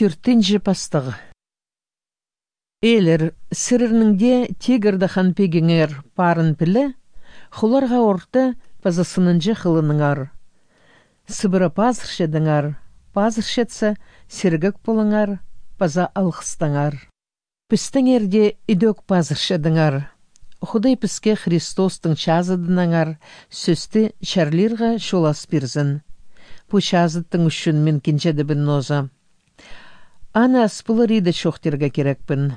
Түртінші пастығы. Элер, сірірніңде тегірді ханпегіңер парын пілі, хуларға орты пазасынынжы қылыныңар. Сыбыра пазыршедіңар, пазыршетса сергік болыңар, паза алқыстаңар. Пістіңерде идök пазыршедіңар. Худай піске Христостың чазыдынаңар, сөсті шарлирға шолас бірзін. Пу чазыттың үшін мен кенчеді бін ноза. Ана аспылыриді шоқтерге керекпін.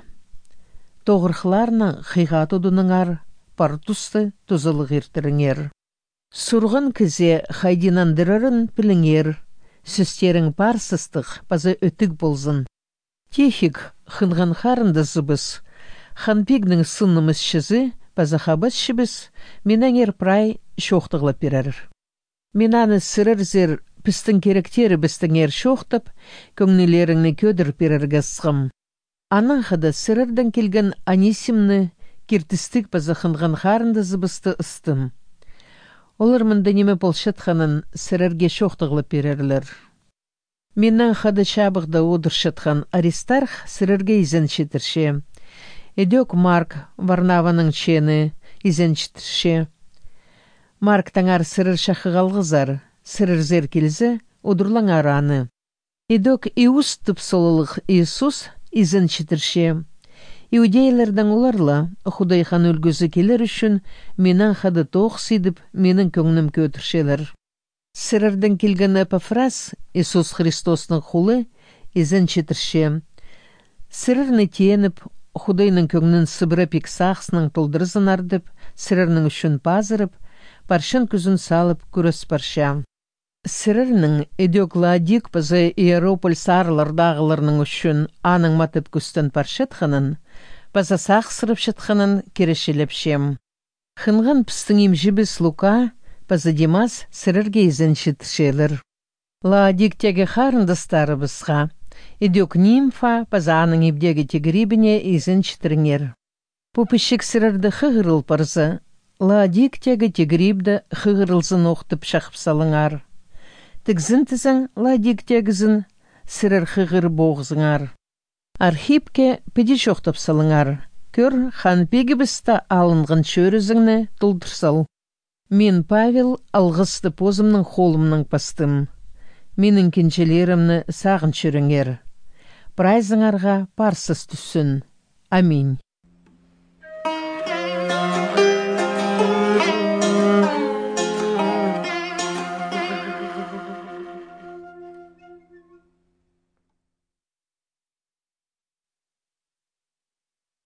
Тоғырқларына қиға тұдыныңар, партусты тұзылық ертіріңер. Сурғын кізе хайдинандырырын піліңер, сөстерің парсыстық паза өтік болзын. Техик хынған харынды зыбыз, ханпегнің сыннымыз шызы, паза хабыз шыбыз, менәңер прай шоқтығлап берер. Менаны сырыр-зір пістің керектері бістіңер шоқтып, көңнелеріңні көдір берерге сығым. Аның қады сырырдан келген Анисимны кертістік паза хынған харынды зыбысты ыстым. Олар мұнда неме болшатқанын сырырге шоқтығлап берерлер. Менің қады шабықда одыршатқан Аристарх сырырге изен шетірше. Эдек Марк Варнаваның чені изен шетірше. Марк таңар сырыр шақығалғызар, сырыр зер келзі одырлаң араны. Эдек Иус тұпсылылық Иисус изен шетірше. Иудейлердің оларла, Худайхан өлгізі келер үшін, менің қады тоқ сидіп, менің көңнім көтіршелер. Сырырдың келген Эпафрас, Иисус Христосның құлы, изен шетірше. Сырырны теніп, Худайның көңнін сыбырапик сақсының тұлдырызын ардып, сырырның үшін пазырып, паршын күзін салып көріс парша. Сырырның эдек Ладик пазы Иерополь сарылардағыларының үшін аның матып күстін паршетханын, паза сақсырып шетханын керешелеп шем. Хынған пістің емжібіс Лука, паза Димас сырырге изен шетішелер. Ладик теге харындыстары бізға, эдек Нимфа паза аның ебдегі тегіребіне изен шетіріңер. Пупышек сырырды хығырыл парзы, Ладик теге тегіребді хығырылзын оқтып шақып салыңар. Тігзін тізің Ладик тегізін сырыр хығыр боғызыңар. Архипке педе шоқтып салыңар. Көр ханпегі бісті алынған шөрізіңні тұлдырсал. Мен Павел алғысты позымның холымның пастым. Менің кенчелерімні сағын шөріңер. Прайзыңарға парсыз түссін. Аминь.